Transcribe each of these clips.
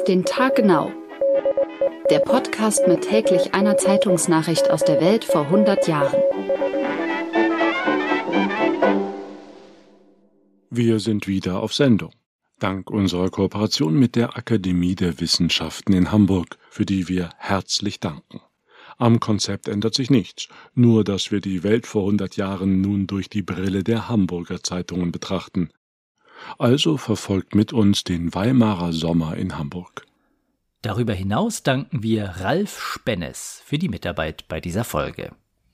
Auf den Tag genau. Der Podcast mit täglich einer Zeitungsnachricht aus der Welt vor 100 Jahren. Wir sind wieder auf Sendung. Dank unserer Kooperation mit der Akademie der Wissenschaften in Hamburg, für die wir herzlich danken. Am Konzept ändert sich nichts, nur dass wir die Welt vor 100 Jahren nun durch die Brille der Hamburger Zeitungen betrachten. Also verfolgt mit uns den Weimarer Sommer in Hamburg. Darüber hinaus danken wir Ralf Spennes für die Mitarbeit bei dieser Folge.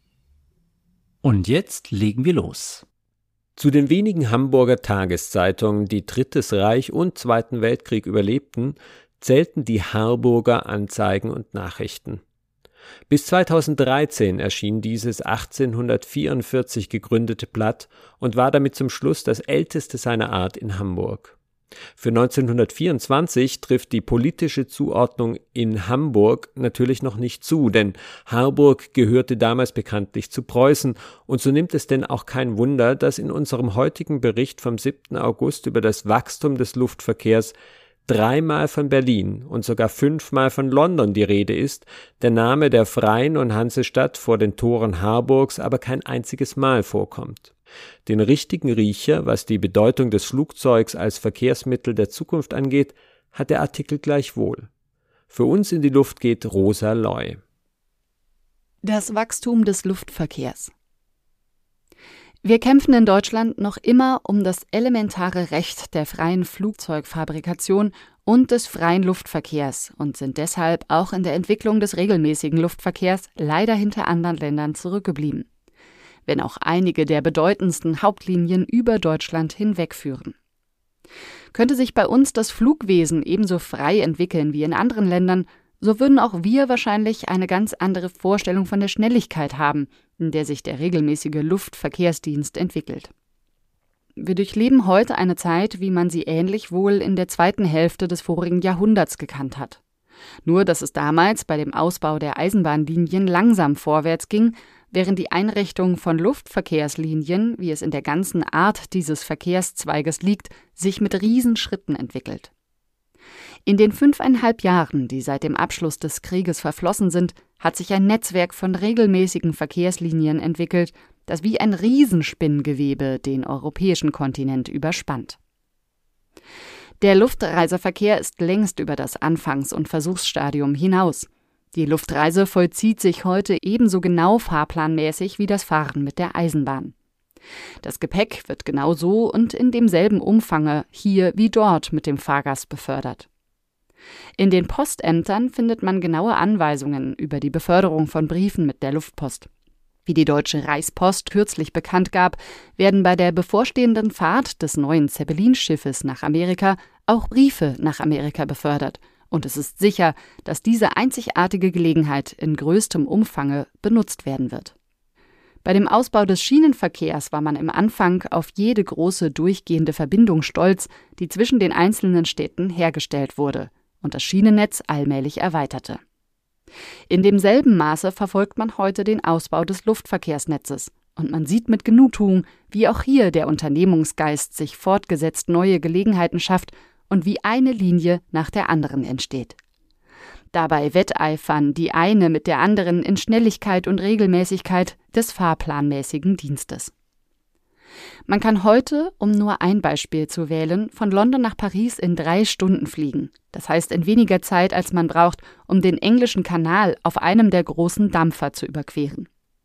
Und jetzt legen wir los. Zu den wenigen Hamburger Tageszeitungen, die Drittes Reich und Zweiten Weltkrieg überlebten, zählten die Harburger Anzeigen und Nachrichten. Bis 2013 erschien dieses 1844 gegründete Blatt und war damit zum Schluss das älteste seiner Art in Hamburg. Für 1924 trifft die politische Zuordnung in Hamburg natürlich noch nicht zu, denn Harburg gehörte damals bekanntlich zu Preußen, und so nimmt es denn auch kein Wunder, dass in unserem heutigen Bericht vom 7. August über das Wachstum des Luftverkehrs 3-mal von Berlin und sogar 5-mal von London die Rede ist, der Name der freien und Hansestadt vor den Toren Harburgs aber kein einziges Mal vorkommt. Den richtigen Riecher, was die Bedeutung des Flugzeugs als Verkehrsmittel der Zukunft angeht, hat der Artikel gleichwohl. Für uns in die Luft geht Rosa Loy. Das Wachstum des Luftverkehrs. Wir kämpfen in Deutschland noch immer um das elementare Recht der freien Flugzeugfabrikation und des freien Luftverkehrs und sind deshalb auch in der Entwicklung des regelmäßigen Luftverkehrs leider hinter anderen Ländern zurückgeblieben, wenn auch einige der bedeutendsten Hauptlinien über Deutschland hinwegführen. Könnte sich bei uns das Flugwesen ebenso frei entwickeln wie in anderen Ländern, so würden auch wir wahrscheinlich eine ganz andere Vorstellung von der Schnelligkeit haben, in der sich der regelmäßige Luftverkehrsdienst entwickelt. Wir durchleben heute eine Zeit, wie man sie ähnlich wohl in der zweiten Hälfte des vorigen Jahrhunderts gekannt hat. Nur, dass es damals bei dem Ausbau der Eisenbahnlinien langsam vorwärts ging, während die Einrichtung von Luftverkehrslinien, wie es in der ganzen Art dieses Verkehrszweiges liegt, sich mit Riesenschritten entwickelt. In den 5,5 Jahren, die seit dem Abschluss des Krieges verflossen sind, hat sich ein Netzwerk von regelmäßigen Verkehrslinien entwickelt, das wie ein Riesenspinngewebe den europäischen Kontinent überspannt. Der Luftreiseverkehr ist längst über das Anfangs- und Versuchsstadium hinaus. Die Luftreise vollzieht sich heute ebenso genau fahrplanmäßig wie das Fahren mit der Eisenbahn. Das Gepäck wird genauso und in demselben Umfange hier wie dort mit dem Fahrgast befördert. In den Postämtern findet man genaue Anweisungen über die Beförderung von Briefen mit der Luftpost. Wie die Deutsche Reichspost kürzlich bekannt gab, werden bei der bevorstehenden Fahrt des neuen Zeppelin-Schiffes nach Amerika auch Briefe nach Amerika befördert. Und es ist sicher, dass diese einzigartige Gelegenheit in größtem Umfange benutzt werden wird. Bei dem Ausbau des Schienenverkehrs war man im Anfang auf jede große durchgehende Verbindung stolz, die zwischen den einzelnen Städten hergestellt wurde und das Schienennetz allmählich erweiterte. In demselben Maße verfolgt man heute den Ausbau des Luftverkehrsnetzes und man sieht mit Genugtuung, wie auch hier der Unternehmungsgeist sich fortgesetzt neue Gelegenheiten schafft und wie eine Linie nach der anderen entsteht. Dabei wetteifern die eine mit der anderen in Schnelligkeit und Regelmäßigkeit des fahrplanmäßigen Dienstes. Man kann heute, um nur ein Beispiel zu wählen, von London nach Paris in 3 Stunden fliegen. Das heißt in weniger Zeit, als man braucht, um den englischen Kanal auf einem der großen Dampfer zu überqueren.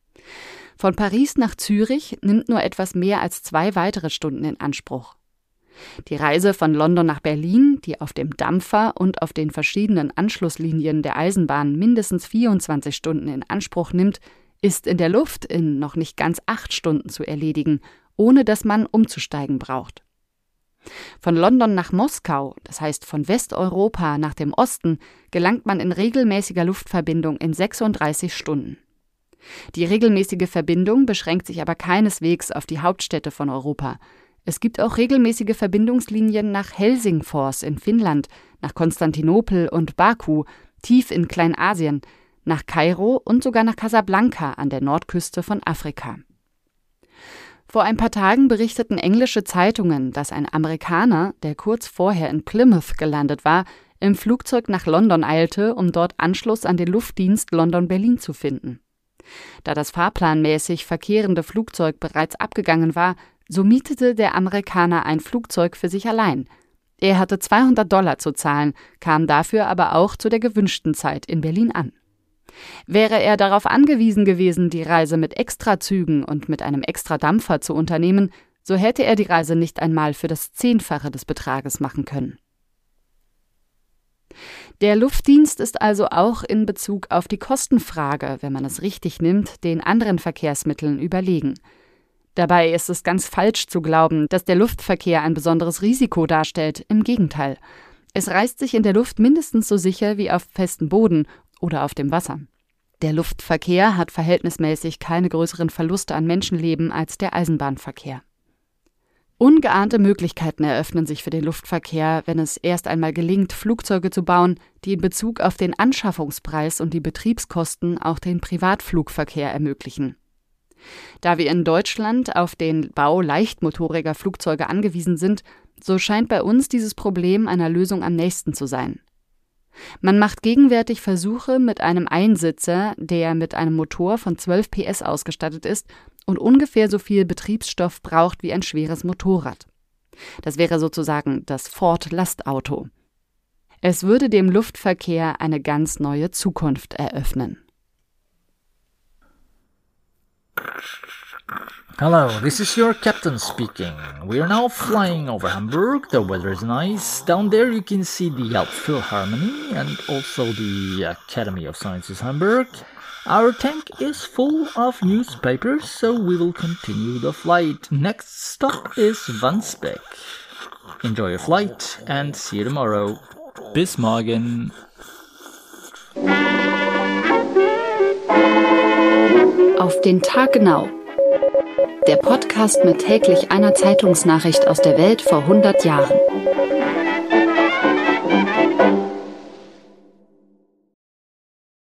Von Paris nach Zürich nimmt nur etwas mehr als 2 weitere Stunden in Anspruch. Die Reise von London nach Berlin, die auf dem Dampfer und auf den verschiedenen Anschlusslinien der Eisenbahn mindestens 24 Stunden in Anspruch nimmt, ist in der Luft in noch nicht ganz 8 Stunden zu erledigen, ohne dass man umzusteigen braucht. Von London nach Moskau, das heißt von Westeuropa nach dem Osten, gelangt man in regelmäßiger Luftverbindung in 36 Stunden. Die regelmäßige Verbindung beschränkt sich aber keineswegs auf die Hauptstädte von Europa. Es gibt auch regelmäßige Verbindungslinien nach Helsingfors in Finnland, nach Konstantinopel und Baku, tief in Kleinasien, nach Kairo und sogar nach Casablanca an der Nordküste von Afrika. Vor ein paar Tagen berichteten englische Zeitungen, dass ein Amerikaner, der kurz vorher in Plymouth gelandet war, im Flugzeug nach London eilte, um dort Anschluss an den Luftdienst London-Berlin zu finden. Da das fahrplanmäßig verkehrende Flugzeug bereits abgegangen war, so mietete der Amerikaner ein Flugzeug für sich allein. Er hatte $200 zu zahlen, kam dafür aber auch zu der gewünschten Zeit in Berlin an. Wäre er darauf angewiesen gewesen, die Reise mit Extrazügen und mit einem Extradampfer zu unternehmen, so hätte er die Reise nicht einmal für das 10-fache des Betrages machen können. Der Luftdienst ist also auch in Bezug auf die Kostenfrage, wenn man es richtig nimmt, den anderen Verkehrsmitteln überlegen. Dabei ist es ganz falsch zu glauben, dass der Luftverkehr ein besonderes Risiko darstellt. Im Gegenteil. Es reist sich in der Luft mindestens so sicher wie auf festem Boden oder auf dem Wasser. Der Luftverkehr hat verhältnismäßig keine größeren Verluste an Menschenleben als der Eisenbahnverkehr. Ungeahnte Möglichkeiten eröffnen sich für den Luftverkehr, wenn es erst einmal gelingt, Flugzeuge zu bauen, die in Bezug auf den Anschaffungspreis und die Betriebskosten auch den Privatflugverkehr ermöglichen. Da wir in Deutschland auf den Bau leichtmotoriger Flugzeuge angewiesen sind, so scheint bei uns dieses Problem einer Lösung am nächsten zu sein. Man macht gegenwärtig Versuche mit einem Einsitzer, der mit einem Motor von 12 PS ausgestattet ist und ungefähr so viel Betriebsstoff braucht wie ein schweres Motorrad. Das wäre sozusagen das Ford-Lastauto. Es würde dem Luftverkehr eine ganz neue Zukunft eröffnen. Hello, this is your captain speaking. We are now flying over Hamburg. The weather is nice. Down there you can see the Elbphilharmonie and also the Academy of Sciences Hamburg. Our tank is full of newspapers, so we will continue the flight. Next stop is Wandsbek. Enjoy your flight and see you tomorrow. Bis morgen. Auf den Tag genau. Der Podcast mit täglich einer Zeitungsnachricht aus der Welt vor 100 Jahren.